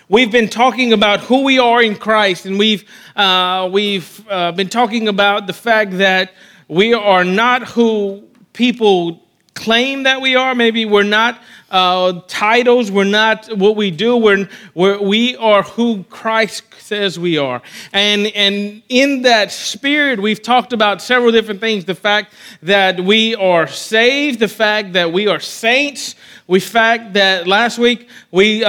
We've been talking about who we are in Christ, and we've been talking about the fact that we are not who people claim that we are. Maybe we're not titles. We're not what we do. We are who Christ says we are. And in that spirit, we've talked about several different things. The fact that we are saved, the fact that we are saints, the fact that last week we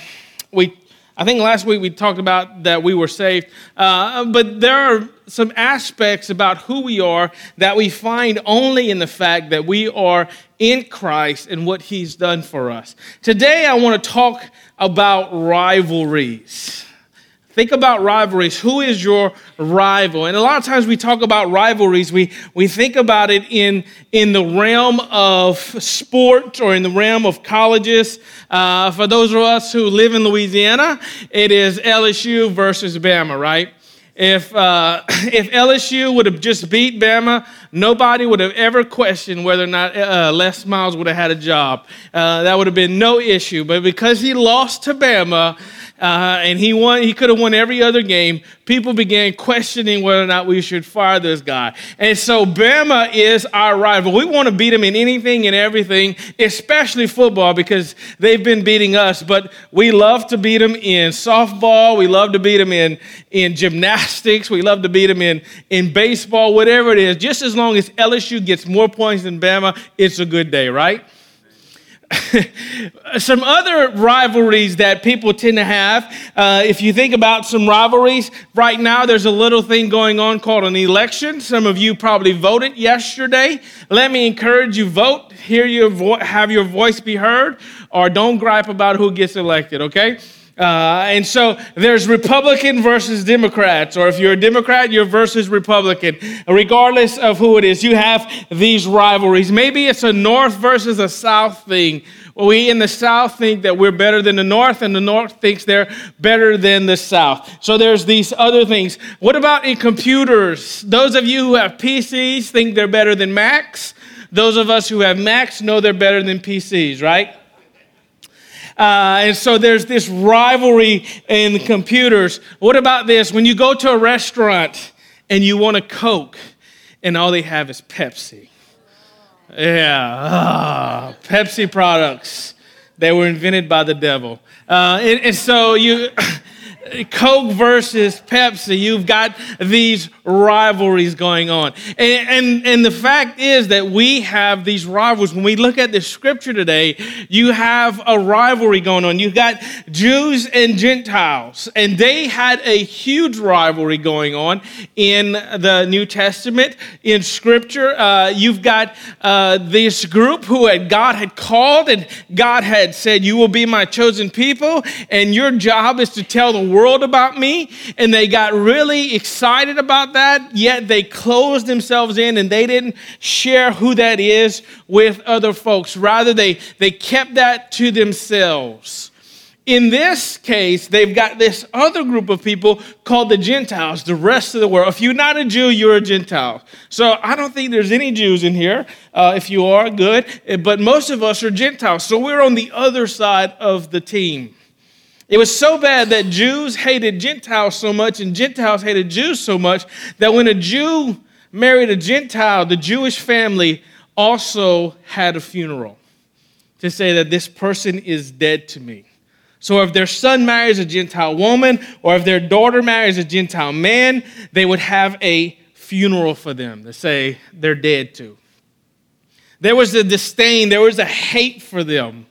talked about that we were saved. But there are some aspects about who we are that we find only in the fact that we are in Christ and what He's done for us. Today, I want to talk about rivalries. Think about rivalries. Who is your rival? And a lot of times we talk about rivalries, we think about it in the realm of sport or in the realm of colleges. For those of us who live in Louisiana, it is LSU versus Bama, right? If LSU would have just beat Bama, nobody would have ever questioned whether or not Les Miles would have had a job. That would have been no issue. But because he lost to Bama, and he could have won every other game, people began questioning whether or not we should fire this guy. And so Bama is our rival. We want to beat them in anything and everything, especially football, because they've been beating us. But we love to beat them in softball. We love to beat them in gymnastics. We love to beat them in baseball, whatever it is. Just as long as LSU gets more points than Bama, it's a good day, right? Some other rivalries that people tend to have, if you think about some rivalries, right now there's a little thing going on called an election. Some of you probably voted yesterday. Let me encourage you, vote, have your voice be heard, or don't gripe about who gets elected, okay? And so there's Republican versus Democrats, or if you're a Democrat, you're versus Republican. Regardless of who it is, you have these rivalries. Maybe it's a North versus a South thing. We in the South think that we're better than the North, and the North thinks they're better than the South. So there's these other things. What about in computers? Those of you who have PCs think they're better than Macs. Those of us who have Macs know they're better than PCs, right? And so there's this rivalry in computers. What about this? When you go to a restaurant and you want a Coke and all they have is Pepsi. Yeah, Pepsi products. They were invented by the devil. And so Coke versus Pepsi, you've got these rivalries going on. And the fact is that we have these rivalries. When we look at the scripture today, you have a rivalry going on. You've got Jews and Gentiles, and they had a huge rivalry going on in the New Testament. In scripture, you've got this group who God had called, and God had said, you will be my chosen people, and your job is to tell the world about me. And they got really excited about that, yet they closed themselves in and they didn't share who that is with other folks. Rather, they kept that to themselves. In this case, they've got this other group of people called the Gentiles, the rest of the world. If you're not a Jew, you're a Gentile. So I don't think there's any Jews in here. If you are, good. But most of us are Gentiles. So we're on the other side of the team. It was so bad that Jews hated Gentiles so much and Gentiles hated Jews so much that when a Jew married a Gentile, the Jewish family also had a funeral to say that this person is dead to me. So if their son marries a Gentile woman or if their daughter marries a Gentile man, they would have a funeral for them to say they're dead to. There was a disdain, there was a hate for them.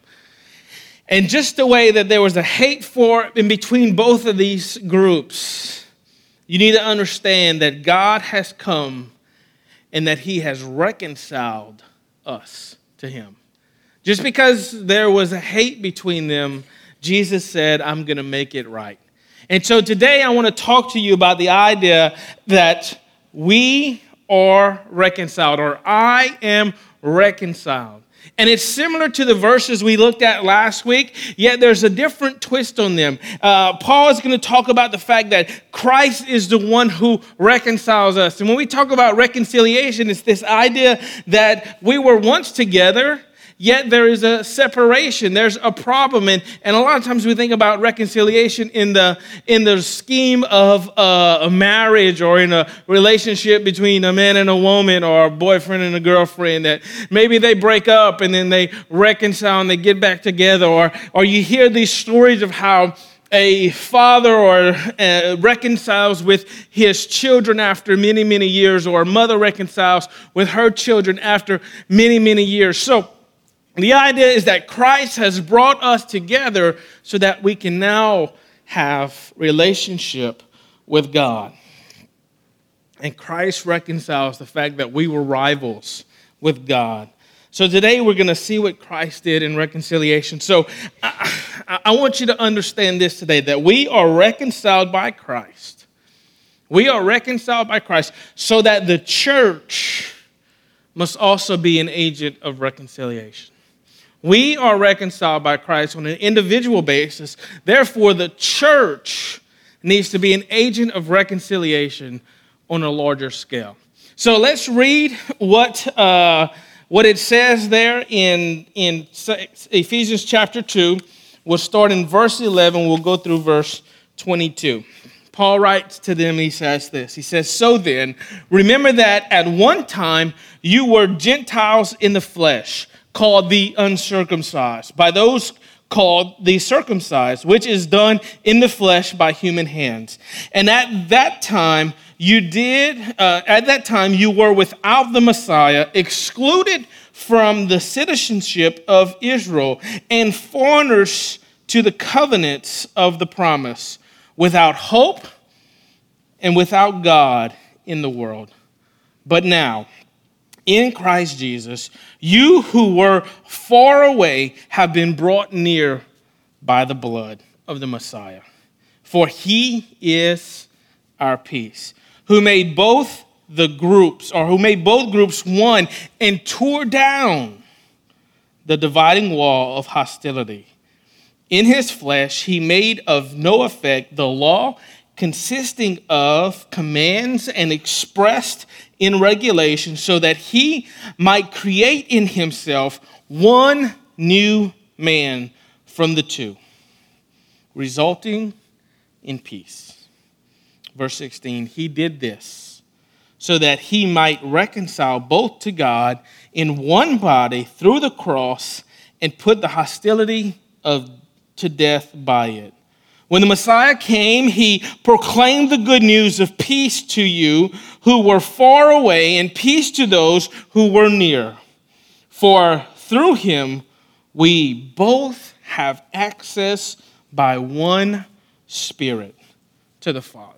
And just the way that there was a hate in between both of these groups, you need to understand that God has come and that He has reconciled us to Him. Just because there was a hate between them, Jesus said, I'm going to make it right. And so today I want to talk to you about the idea that we are reconciled, or I am reconciled. And it's similar to the verses we looked at last week, yet there's a different twist on them. Paul is going to talk about the fact that Christ is the one who reconciles us. And when we talk about reconciliation, it's this idea that we were once together, yet there is a separation. There's a problem. And a lot of times we think about reconciliation in the scheme of a marriage or in a relationship between a man and a woman or a boyfriend and a girlfriend, that maybe they break up and then they reconcile and they get back together. Or you hear these stories of how a father reconciles with his children after many, many years, or a mother reconciles with her children after many, many years. So the idea is that Christ has brought us together so that we can now have relationship with God. And Christ reconciles the fact that we were rivals with God. So today we're going to see what Christ did in reconciliation. So I want you to understand this today, that we are reconciled by Christ. We are reconciled by Christ so that the church must also be an agent of reconciliation. We are reconciled by Christ on an individual basis. Therefore, the church needs to be an agent of reconciliation on a larger scale. So let's read what it says there in Ephesians chapter 2. We'll start in verse 11. We'll go through verse 22. Paul writes to them, he says this. He says, "So then, remember that at one time you were Gentiles in the flesh, called the uncircumcised, by those called the circumcised, which is done in the flesh by human hands. And at that time you were without the Messiah, excluded from the citizenship of Israel, and foreigners to the covenants of the promise, without hope and without God in the world. But now, in Christ Jesus, you who were far away have been brought near by the blood of the Messiah. For he is our peace, who made both groups one and tore down the dividing wall of hostility. In his flesh, he made of no effect the law consisting of commands and expressed in regulations, so that he might create in himself one new man from the two, resulting in peace. Verse 16, he did this so that he might reconcile both to God in one body through the cross and put the hostility to death by it. When the Messiah came, he proclaimed the good news of peace to you who were far away and peace to those who were near. For through him we both have access by one Spirit to the Father.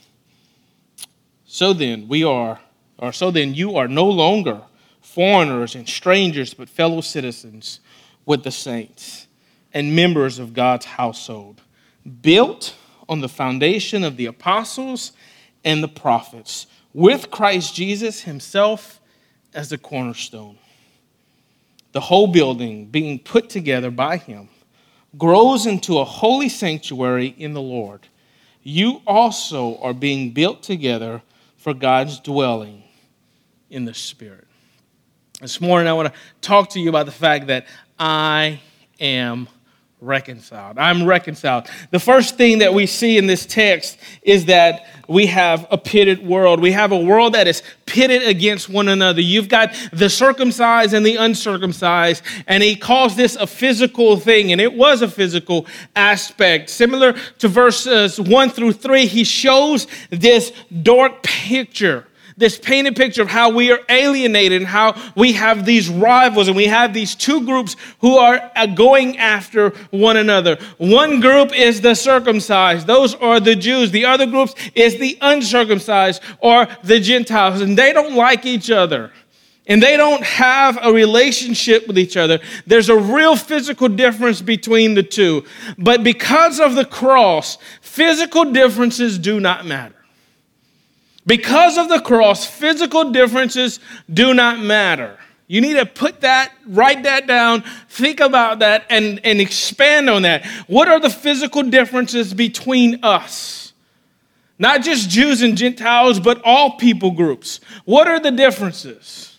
So then you are no longer foreigners and strangers, but fellow citizens with the saints and members of God's household, built on the foundation of the apostles and the prophets, with Christ Jesus himself as the cornerstone. The whole building, being put together by him, grows into a holy sanctuary in the Lord. You also are being built together for God's dwelling in the Spirit." This morning I want to talk to you about the fact that I am reconciled. I'm reconciled. The first thing that we see in this text is that we have a pitted world. We have a world that is pitted against one another. You've got the circumcised and the uncircumcised, and he calls this a physical thing, and it was a physical aspect. Similar to verses 1 through 3, he shows this dark picture, this painted picture of how we are alienated and how we have these rivals and we have these two groups who are going after one another. One group is the circumcised. Those are the Jews. The other group is the uncircumcised or the Gentiles. And they don't like each other. And they don't have a relationship with each other. There's a real physical difference between the two. But because of the cross, physical differences do not matter. Because of the cross, physical differences do not matter. You need to write that down, think about that, and expand on that. What are the physical differences between us? Not just Jews and Gentiles, but all people groups. What are the differences?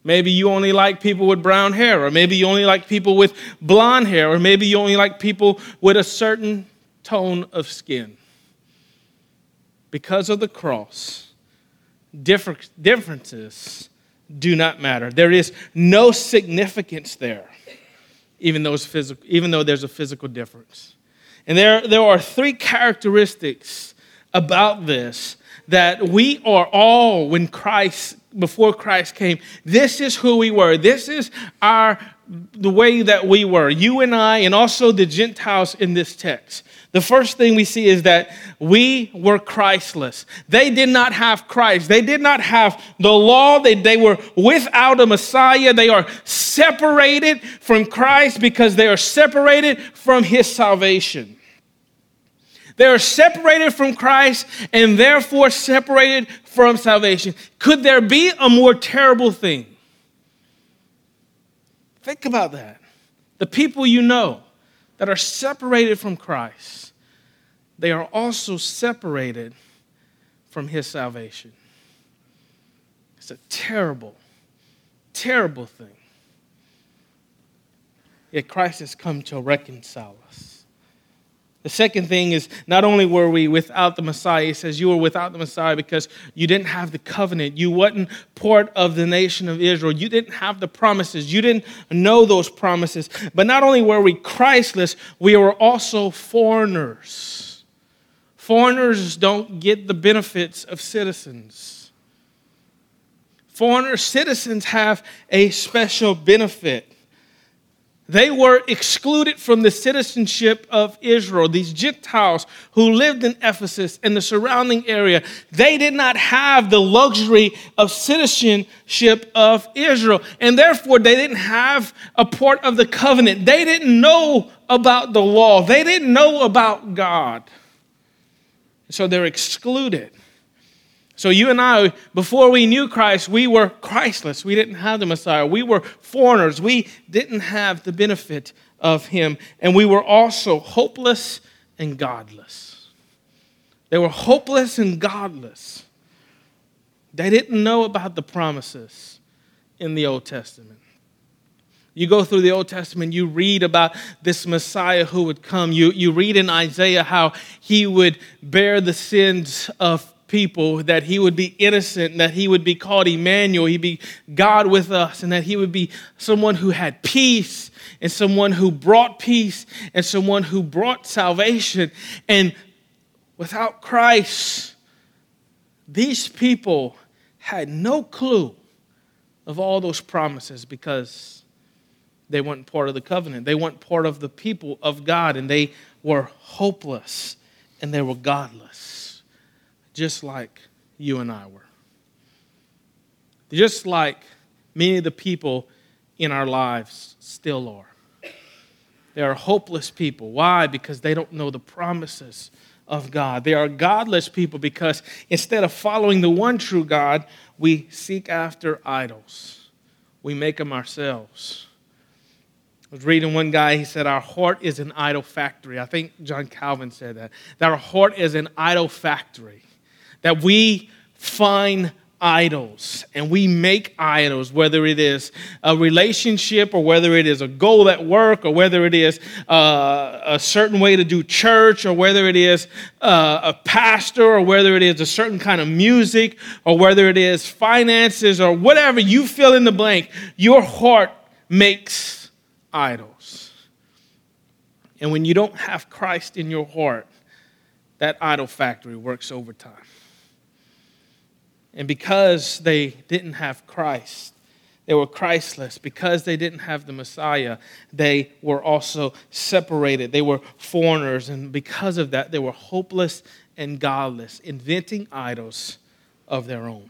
Maybe you only like people with brown hair, or maybe you only like people with blonde hair, or maybe you only like people with a certain tone of skin. Because of the cross, differences do not matter. There is no significance there, even though there's a physical difference. And there are three characteristics about this that we are all, before Christ came, this is who we were. This is the way that we were, you and I, and also the Gentiles in this text. The first thing we see is that we were Christless. They did not have Christ. They did not have the law. They were without a Messiah. They are separated from Christ because they are separated from his salvation. They are separated from Christ and therefore separated from salvation. Could there be a more terrible thing? Think about that. The people you know that are separated from Christ, they are also separated from his salvation. It's a terrible, terrible thing. Yet Christ has come to reconcile us. The second thing is, not only were we without the Messiah, it says you were without the Messiah because you didn't have the covenant. You wasn't part of the nation of Israel. You didn't have the promises. You didn't know those promises. But not only were we Christless, we were also foreigners. Foreigners don't get the benefits of citizens. Citizens have a special benefit. They were excluded from the citizenship of Israel. These Gentiles who lived in Ephesus and the surrounding area, they did not have the luxury of citizenship of Israel. And therefore, they didn't have a part of the covenant. They didn't know about the law. They didn't know about God. So they're excluded. So you and I, before we knew Christ, we were Christless. We didn't have the Messiah. We were foreigners. We didn't have the benefit of him. And we were also hopeless and godless. They were hopeless and godless. They didn't know about the promises in the Old Testament. You go through the Old Testament, you read about this Messiah who would come. You read in Isaiah how he would bear the sins of people, that he would be innocent, that he would be called Emmanuel, he'd be God with us, and that he would be someone who had peace, and someone who brought peace, and someone who brought salvation. And without Christ, these people had no clue of all those promises because they weren't part of the covenant. They weren't part of the people of God, and they were hopeless and they were godless, just like you and I were. Just like many of the people in our lives still are. They are hopeless people. Why? Because they don't know the promises of God. They are godless people because instead of following the one true God, we seek after idols. We make them ourselves. I was reading one guy, he said, our heart is an idol factory. I think John Calvin said that our heart is an idol factory. That we find idols and we make idols, whether it is a relationship or whether it is a goal at work or whether it is a certain way to do church or whether it is a pastor or whether it is a certain kind of music or whether it is finances or whatever, you fill in the blank. Your heart makes idols. And when you don't have Christ in your heart, that idol factory works overtime. And because they didn't have Christ, they were Christless. Because they didn't have the Messiah, they were also separated. They were foreigners. And because of that, they were hopeless and godless, inventing idols of their own.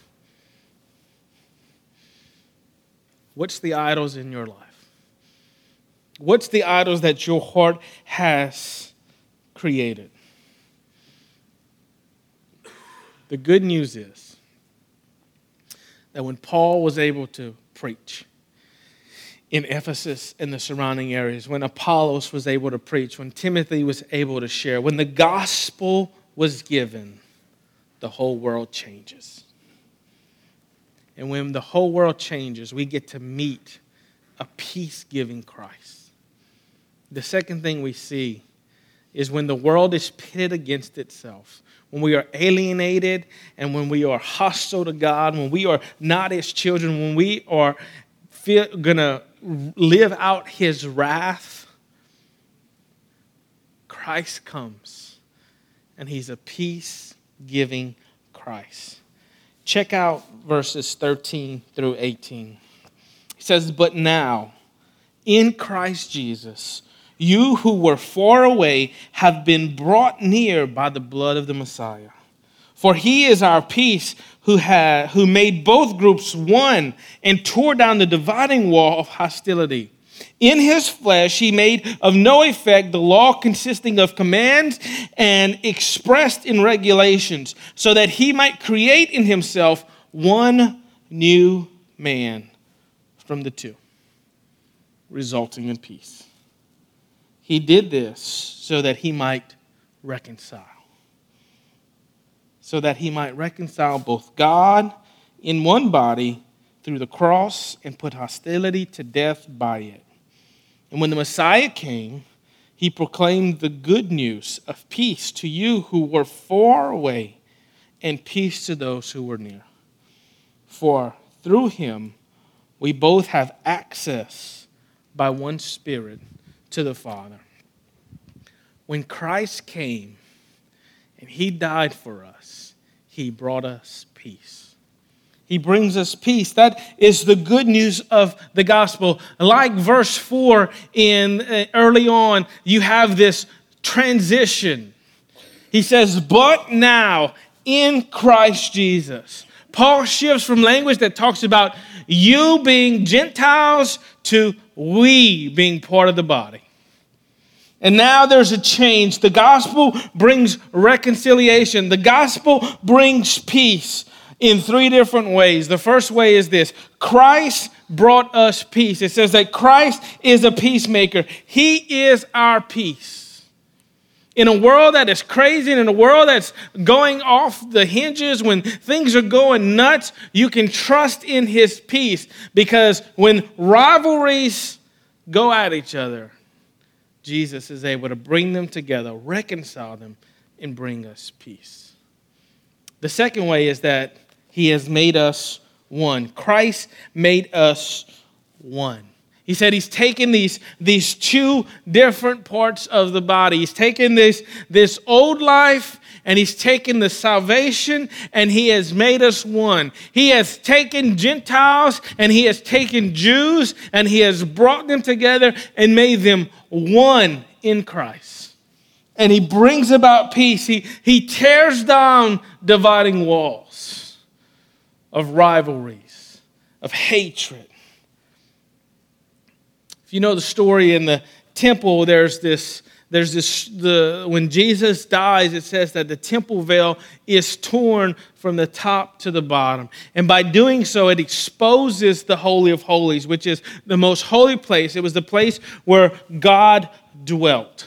What's the idols in your life? What's the idols that your heart has created? The good news is that when Paul was able to preach in Ephesus and the surrounding areas, when Apollos was able to preach, when Timothy was able to share, when the gospel was given, the whole world changes. And when the whole world changes, we get to meet a peace-giving Christ. The second thing we see is when the world is pitted against itself, when we are alienated and when we are hostile to God, when we are not His children, when we are going to live out His wrath, Christ comes, and He's a peace-giving Christ. Check out verses 13 through 18. He says, "But now, in Christ Jesus, you who were far away have been brought near by the blood of the Messiah. For He is our peace, who made both groups one and tore down the dividing wall of hostility. In His flesh, He made of no effect the law consisting of commands and expressed in regulations, so that He might create in Himself one new man from the two, resulting in peace. He did this so that He might reconcile. So that He might reconcile both God in one body through the cross and put hostility to death by it. And when the Messiah came, He proclaimed the good news of peace to you who were far away and peace to those who were near. For through Him, we both have access by one Spirit to the Father. When Christ came and He died for us, He brought us peace. He brings us peace. That is the good news of the gospel. Like verse 4 early on, you have this transition. He says, "But now in Christ Jesus." Paul shifts from language that talks about you being Gentiles to we being part of the body. And now there's a change. The gospel brings reconciliation. The gospel brings peace in three different ways. The first way is this: Christ brought us peace. It says that Christ is a peacemaker. He is our peace. In a world that is crazy, and in a world that's going off the hinges, when things are going nuts, you can trust in His peace, because when rivalries go at each other, Jesus is able to bring them together, reconcile them, and bring us peace. The second way is that He has made us one. Christ made us one. He said He's taken these two different parts of the body. He's taken this old life, and He's taken the salvation, and He has made us one. He has taken Gentiles, and He has taken Jews, and He has brought them together and made them one in Christ. And He brings about peace. He tears down dividing walls of rivalries, of hatred. If you know the story in the temple, when Jesus dies, it says that the temple veil is torn from the top to the bottom. And by doing so, it exposes the Holy of Holies, which is the most holy place. It was the place where God dwelt.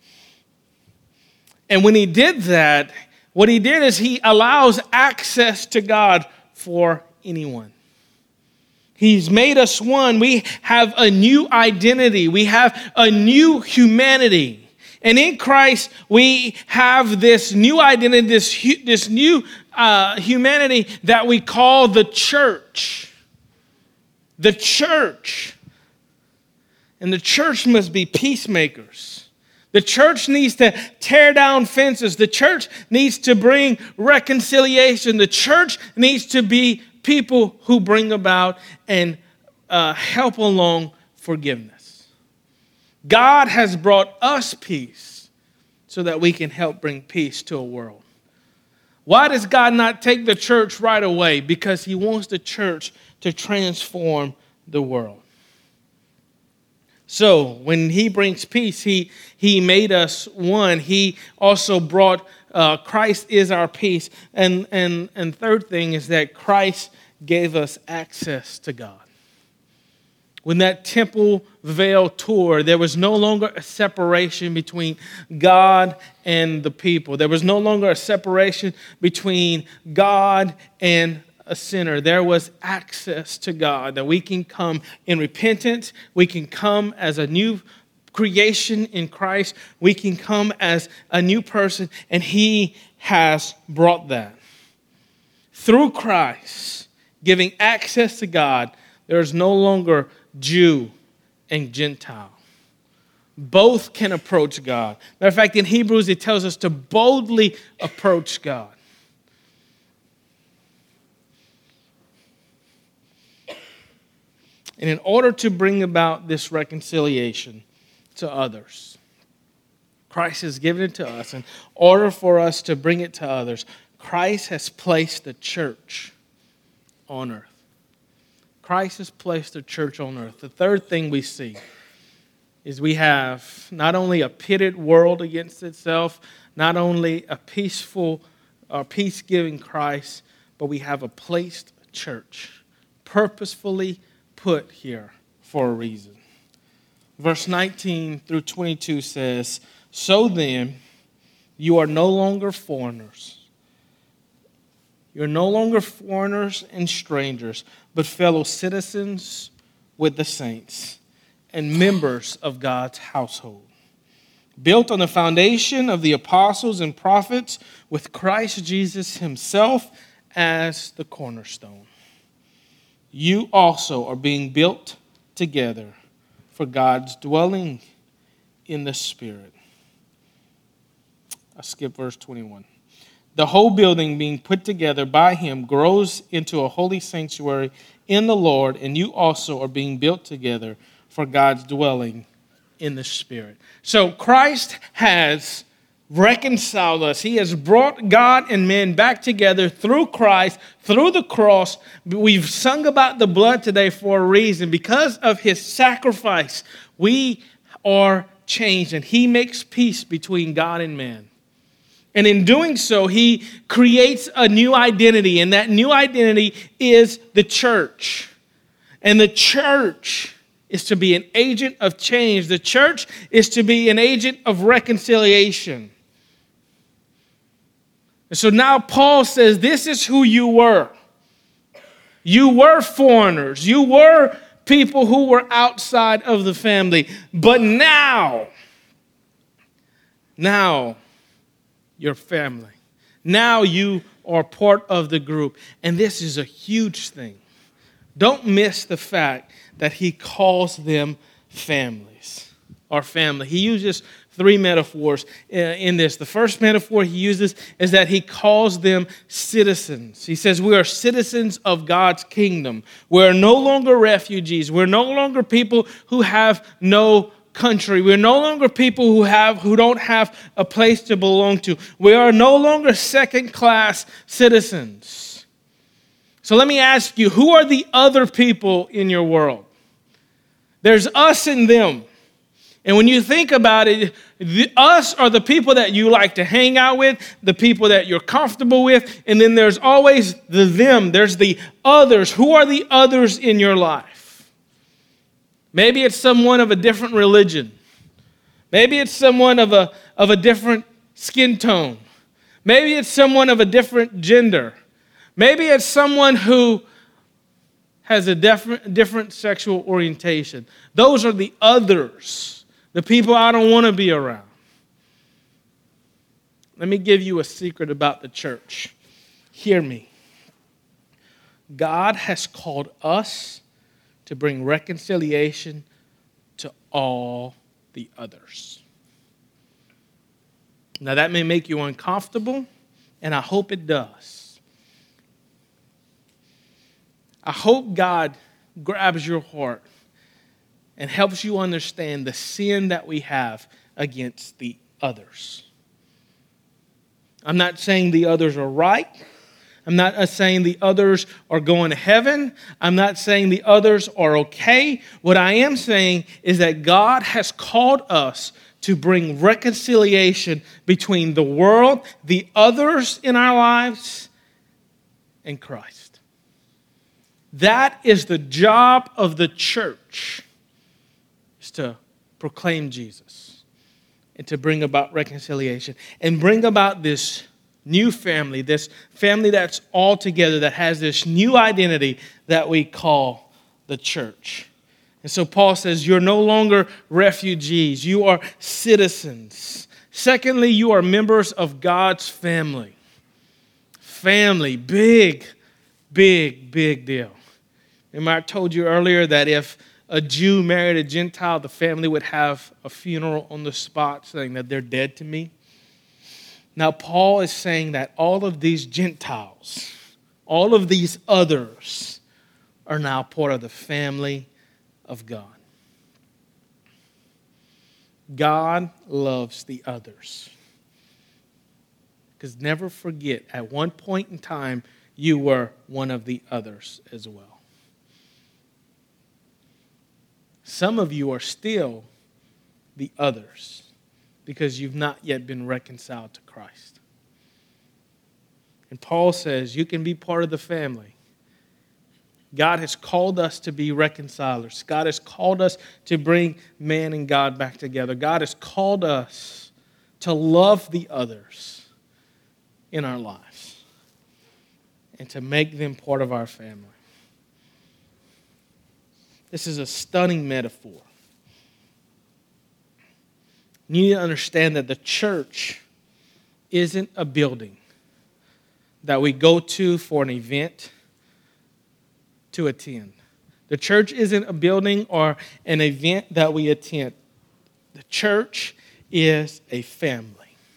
And when He did that, what He did is He allows access to God for anyone. He's made us one. We have a new identity. We have a new humanity. And in Christ, we have this new identity, this new humanity that we call the church. The church. And the church must be peacemakers. The church needs to tear down fences. The church needs to bring reconciliation. The church needs to be people who bring about and help along forgiveness. God has brought us peace so that we can help bring peace to a world. Why does God not take the church right away? Because He wants the church to transform the world. So when He brings peace, He made us one. He also brought Christ is our peace. And third thing is that Christ gave us access to God. When that temple veil tore, there was no longer a separation between God and the people. There was no longer a separation between God and a sinner, there was access to God, that we can come in repentance, we can come as a new creation in Christ, we can come as a new person, and he has brought that. Through Christ, giving access to God, there is no longer Jew and Gentile. Both can approach God. Matter of fact, in Hebrews, it tells us to boldly approach God. And in order to bring about this reconciliation to others, Christ has given it to us. In order for us to bring it to others, Christ has placed the church on earth. Christ has placed the church on earth. The third thing we see is we have not only a pitted world against itself, not only a peaceful or peace-giving Christ, but we have a placed church, purposefully put here for a reason. Verse 19 through 22 says, "So then, you are no longer foreigners. You're no longer foreigners and strangers, but fellow citizens with the saints and members of God's household, built on the foundation of the apostles and prophets, with Christ Jesus himself as the cornerstone. You also are being built together for God's dwelling in the Spirit." I skip verse 21. "The whole building being put together by him grows into a holy sanctuary in the Lord, and you also are being built together for God's dwelling in the Spirit." So Christ has reconciled us. He has brought God and men back together through Christ, through the cross. We've sung about the blood today for a reason. Because of his sacrifice, we are changed, and he makes peace between God and man. And in doing so, he creates a new identity, and that new identity is the church. And the church is to be an agent of change. The church is to be an agent of reconciliation. And so now Paul says, this is who you were. You were foreigners. You were people who were outside of the family. But now you're family. Now you are part of the group. And this is a huge thing. Don't miss the fact that he calls them families, or family. He uses three metaphors in this. The first metaphor he uses is that he calls them citizens. He says we are citizens of God's kingdom. We're no longer refugees. We're no longer people who have no country. We're no longer people who don't have a place to belong to. We are no longer second-class citizens. So let me ask you, who are the other people in your world? There's us and them. And when you think about it, us are the people that you like to hang out with, the people that you're comfortable with, and then there's always the them. There's the others. Who are the others in your life? Maybe it's someone of a different religion. Maybe it's someone of a different skin tone. Maybe it's someone of a different gender. Maybe it's someone who has a different sexual orientation. Those are the others, the people I don't want to be around. Let me give you a secret about the church. Hear me. God has called us to bring reconciliation to all the others. Now that may make you uncomfortable, and I hope it does. I hope God grabs your heart and helps you understand the sin that we have against the others. I'm not saying the others are right. I'm not saying the others are going to heaven. I'm not saying the others are okay. What I am saying is that God has called us to bring reconciliation between the world, the others in our lives, and Christ. That is the job of the church, is to proclaim Jesus and to bring about reconciliation and bring about this new family, this family that's all together, that has this new identity that we call the church. And so Paul says, you're no longer refugees. You are citizens. Secondly, you are members of God's family. Family, big, big, big deal. Remember, I told you earlier that if a Jew married a Gentile, the family would have a funeral on the spot saying that they're dead to me. Now, Paul is saying that all of these Gentiles, all of these others, are now part of the family of God. God loves the others. Because never forget, at one point in time, you were one of the others as well. Some of you are still the others because you've not yet been reconciled to Christ. And Paul says you can be part of the family. God has called us to be reconcilers. God has called us to bring man and God back together. God has called us to love the others in our lives and to make them part of our family. This is a stunning metaphor. You need to understand that the church isn't a building that we go to for an event to attend. The church isn't a building or an event that we attend. The church is a family.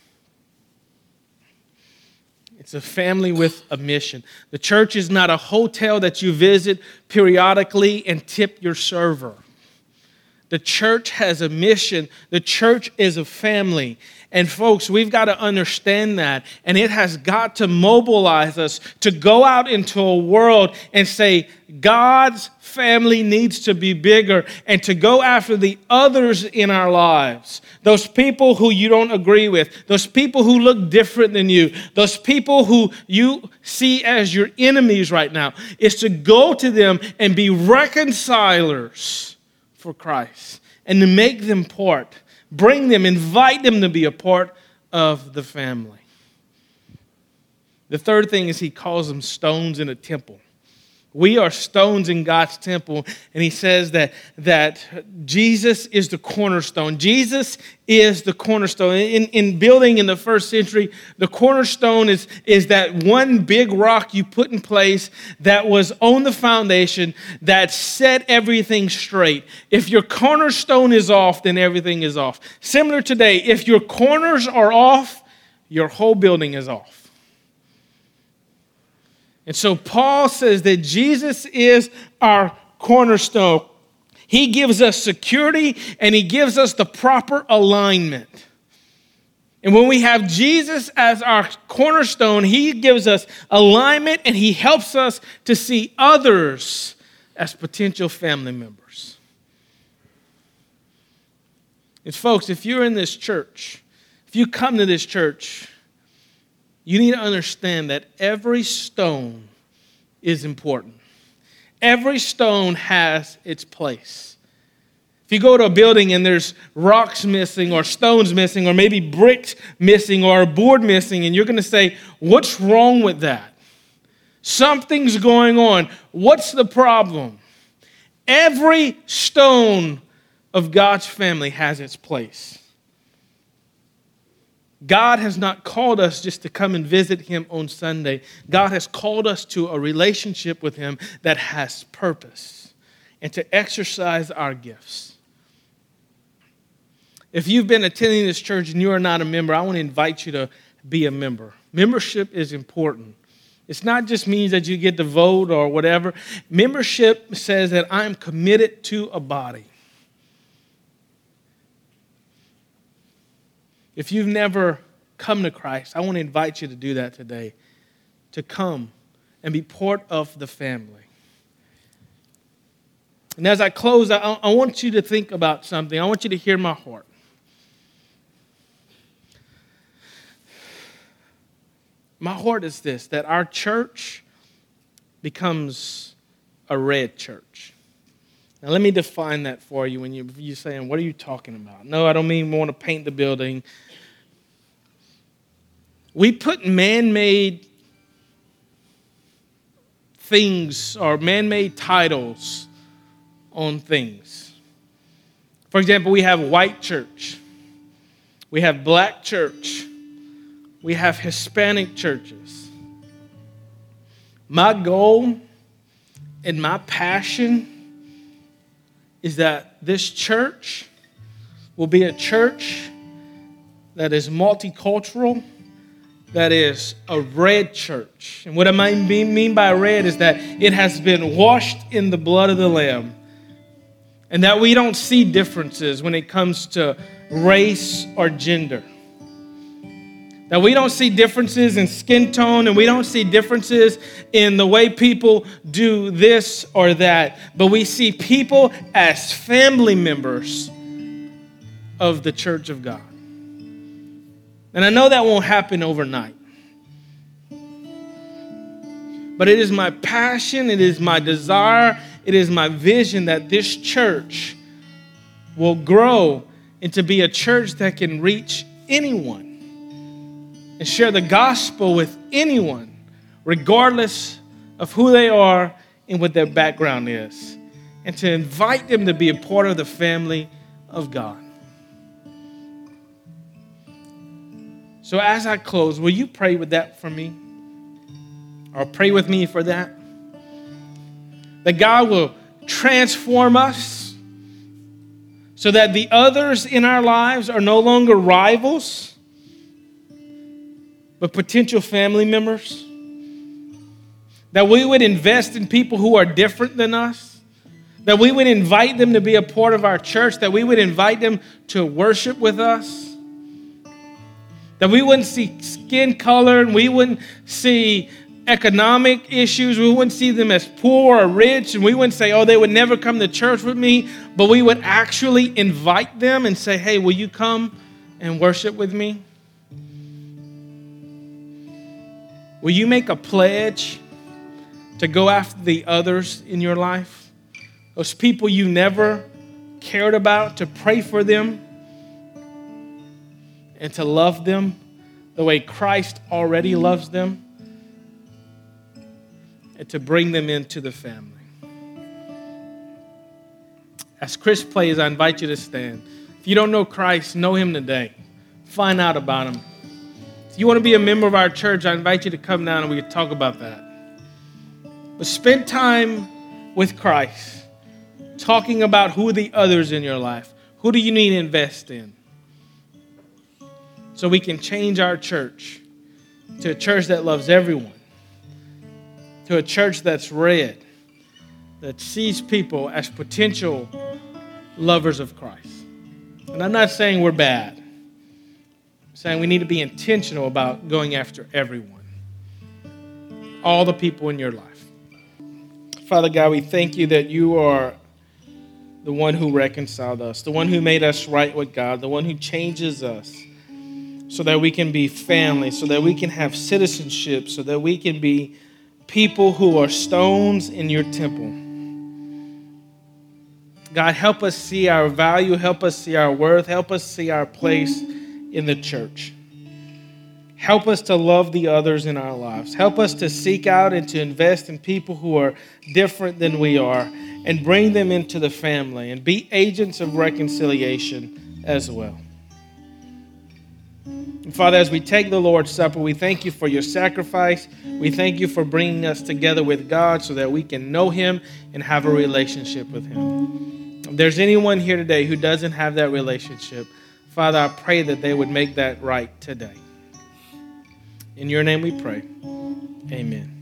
It's a family with a mission. The church is not a hotel that you visit periodically and tip your server. The church has a mission. The church is a family. And folks, we've got to understand that. And it has got to mobilize us to go out into a world and say, God's family needs to be bigger, and to go after the others in our lives. Those people who you don't agree with, those people who look different than you, those people who you see as your enemies right now, is to go to them and be reconcilers for Christ and to make them part, bring them, invite them to be a part of the family. The third thing is he calls them stones in a temple. We are stones in God's temple, and he says that Jesus is the cornerstone. Jesus is the cornerstone. In building in the first century, the cornerstone is that one big rock you put in place that was on the foundation that set everything straight. If your cornerstone is off, then everything is off. Similar today, if your corners are off, your whole building is off. And so Paul says that Jesus is our cornerstone. He gives us security and he gives us the proper alignment. And when we have Jesus as our cornerstone, he gives us alignment and he helps us to see others as potential family members. And folks, if you're in this church, if you come to this church, you need to understand that every stone is important. Every stone has its place. If you go to a building and there's rocks missing or stones missing or maybe bricks missing or a board missing, and you're going to say, what's wrong with that? Something's going on. What's the problem? Every stone of God's family has its place. God has not called us just to come and visit him on Sunday. God has called us to a relationship with him that has purpose and to exercise our gifts. If you've been attending this church and you are not a member, I want to invite you to be a member. Membership is important. It's not just means that you get to vote or whatever. Membership says that I'm committed to a body. If you've never come to Christ, I want to invite you to do that today, to come and be part of the family. And as I close, I want you to think about something. I want you to hear my heart. My heart is this, that our church becomes a red church. Now, let me define that for you when you're saying, what are you talking about? No, I don't mean we want to paint the building. We put man-made things or man-made titles on things. For example, we have white church. We have black church. We have Hispanic churches. My goal and my passion is that this church will be a church that is multicultural, that is a red church. And what I mean by red is that it has been washed in the blood of the Lamb, and that we don't see differences when it comes to race or gender. That we don't see differences in skin tone, and we don't see differences in the way people do this or that, but we see people as family members of the church of God. And I know that won't happen overnight. But it is my passion, it is my desire, it is my vision that this church will grow into be a church that can reach anyone and share the gospel with anyone, regardless of who they are and what their background is, and to invite them to be a part of the family of God. So as I close, will you pray with that for me? Or pray with me for that? That God will transform us so that the others in our lives are no longer rivals, but potential family members. That we would invest in people who are different than us. That we would invite them to be a part of our church. That we would invite them to worship with us. That we wouldn't see skin color and we wouldn't see economic issues. We wouldn't see them as poor or rich. And we wouldn't say, oh, they would never come to church with me. But we would actually invite them and say, hey, will you come and worship with me? Will you make a pledge to go after the others in your life? Those people you never cared about, to pray for them and to love them the way Christ already loves them, and to bring them into the family. As Chris plays, I invite you to stand. If you don't know Christ, know him today. Find out about him. If you want to be a member of our church, I invite you to come down and we can talk about that. But spend time with Christ, talking about who are the others in your life. Who do you need to invest in? So we can change our church to a church that loves everyone, to a church that's red, that sees people as potential lovers of Christ. And I'm not saying we're bad. I'm saying we need to be intentional about going after everyone, all the people in your life. Father God, we thank you that you are the one who reconciled us, the one who made us right with God, the one who changes us so that we can be family, so that we can have citizenship, so that we can be people who are stones in your temple. God, help us see our value, help us see our worth, help us see our place in the church. Help us to love the others in our lives. Help us to seek out and to invest in people who are different than we are and bring them into the family and be agents of reconciliation as well. And Father, as we take the Lord's Supper, we thank you for your sacrifice. We thank you for bringing us together with God so that we can know him and have a relationship with him. If there's anyone here today who doesn't have that relationship, Father, I pray that they would make that right today. In your name we pray. Amen.